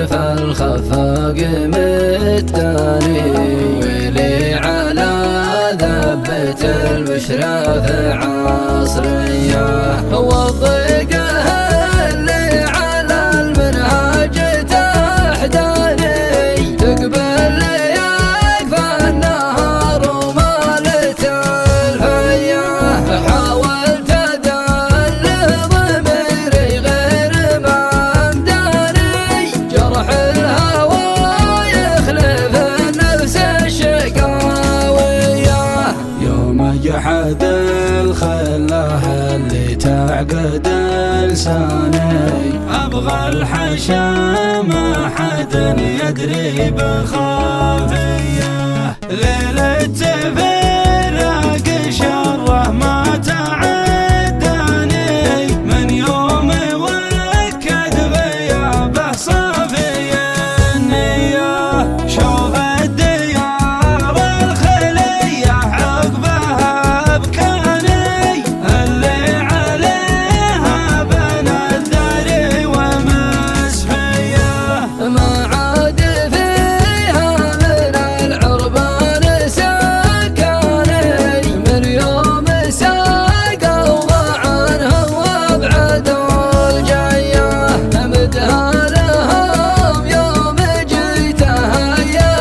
فالخفاق مداني، ويلي على ذبة المشرف عصرية، والضيقة اللي على المنهاج تحداني، تقبل يكفى النهار ومالت الحية. حاولت أدل ضميري غير ما مداني، جرح الهوى يخلف النفس الشقاوية. يوم جحد الخلاه اللي تعقد لساني، أبغى الحشا ما حد يدري بخافية. ليلة تفرق شره ما تعداني، من يوم وكد غيابه صافي النية. شوف الديار الخلية عقبها بكاني، اللي عليها بنى الداري ومسفية. ما عاد فيها من العربان سكاني، من يوم ساقوا عنها وابعدوا الجاية. مدها لهم يوم جيتها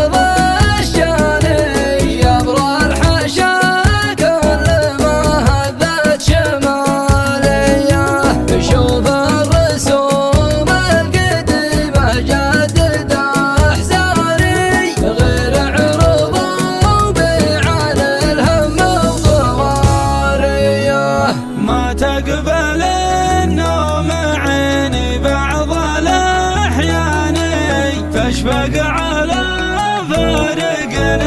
يضشاني، يبرى الحشا كل ما هذت شمالية. شوف الرسوم القديمة جدد أحزاني، غير عروض وبيعان الهم وضوارية. ما تقبل النوم عيني بعض الأحيان، تشفق على فارق